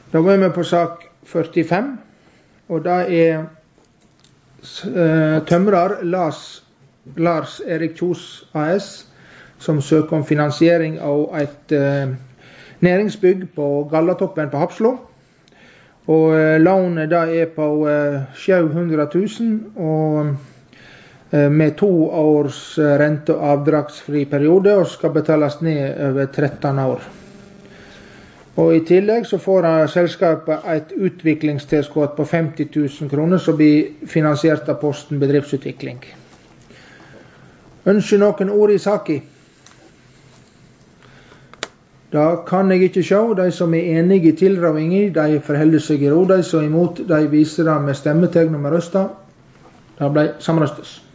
Da var vi på sak 45, og det tømrer Lars Erik Kjos AS, som søker om finansiering av et næringsbygg på Gallatoppen på Hapslo. Og lånet da på 700 000, og med 2 års rente- og avdragsfri periode, og skal betales ned over 13 år. Og i tillegg så får selskapet et utviklingstilskudd på 50 000 kroner, som blir finansiert av posten bedriftsutvikling. Ønsker noen ord i saken? Da kan jeg ikke se. De som enige i tilrådingen, de forholder seg i ro. De som imot, de viser det med stemmetegn og med røster. Det ble samrøstes.